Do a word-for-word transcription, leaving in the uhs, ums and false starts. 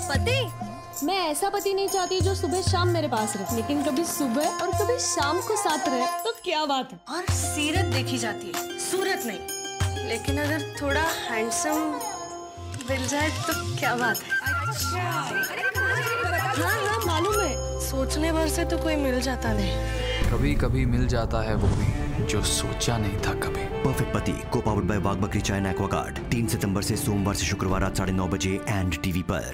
पति? मैं ऐसा पति नहीं चाहती जो सुबह शाम मेरे पास रहे, लेकिन कभी सुबह और कभी शाम को साथ रहे तो क्या बात है। और सीरत देखी जाती है, सूरत नहीं। लेकिन अगर थोड़ा हैंडसम मिल जाए तो क्या बात है। अच्छा। हाँ हाँ मालूम है। सोचने भर से तो कोई मिल जाता नहीं। कभी कभी मिल जाता है वो भी जो सोचा नहीं था कभी। परफेक्ट पति को पावर्ड बाय वाघ बकरी चाइना एक्वागार्ड तीन सितंबर से सोमवार से शुक्रवार रात साढ़े नौ बजे एंड टीवी पर।